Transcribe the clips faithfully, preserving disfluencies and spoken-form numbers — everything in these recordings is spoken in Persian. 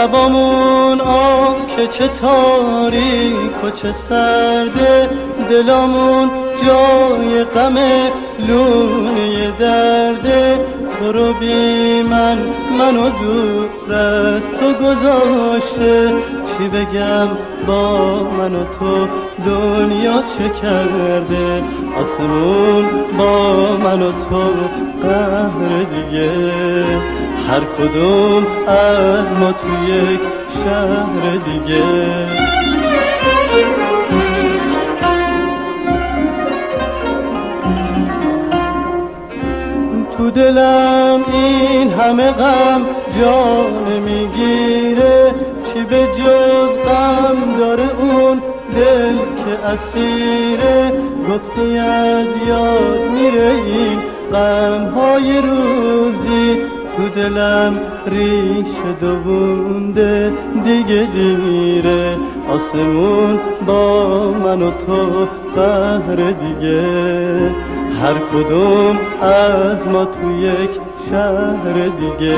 شبامون آه که چه تاریک و چه سرده، دلامون جای غم لونه درده. تو رو بی من منو دور از تو گذاشته، چی بگم با من و تو دنیا چه کرده. آسمون با من و تو قهر دیگه، هر کدوم از ما تو یک شهر دیگه. تو دلم این همه غم جان میگیره، چی به جز غم داره اون دل که اسیره. گفتی از یاد میره این غم های روزی، تو دلم ریشه دوونده دیگه دیره. آسمون با من و تو قهر دیگه، هر کدوم از ما تو یک شهر دیگه.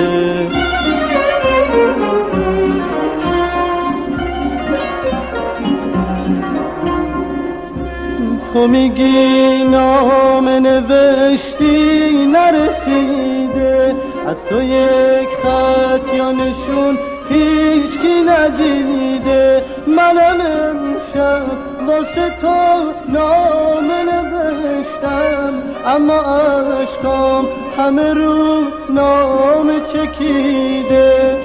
تو میگی نامه نوشتی نرسیده، از تو یک خط یا نشون هیچ کی ندیده. منم امشب واسه تو نامه نوشتم، اما عشقام همه رو نامه چکیده.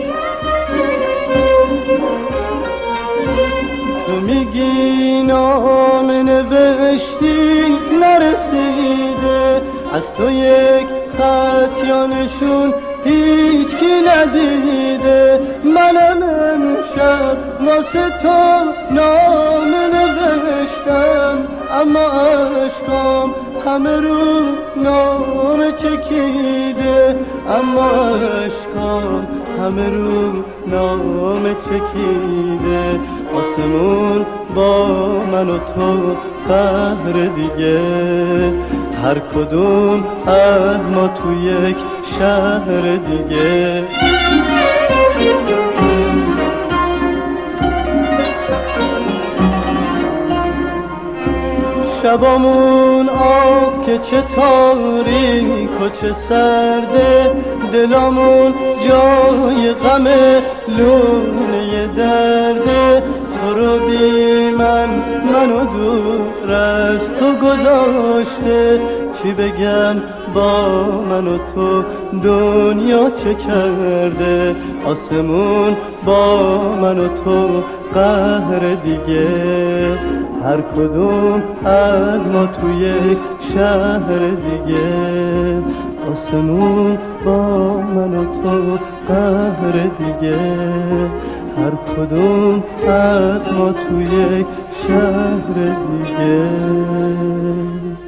تو میگی نامه نوشتی نرسیده، از تو یک خط یا نشون هیچ کی ندیده. منم امشب واسه تو نامه نوشتم، اما عشقام همه رو نامه چکیده. اما عشقام همه رو نامه چکیده. آسمون با من و تو قهر دیگه، هر کدوم از ما تو یک شهر دیگه. شبامون آب که چه تاریک و چه سرده، دلامون جای غم لونه درده. تو رو بی من منو دور از تو گذاشته، چی بگم با من و تو دنیا چه کرده. آسمون با من و تو قهر دیگه، هر کدوم از ما تو یک شهر دیگه. آسمون با من و تو قهر دیگه، هر کدوم از ما تو یک شهر دیگه.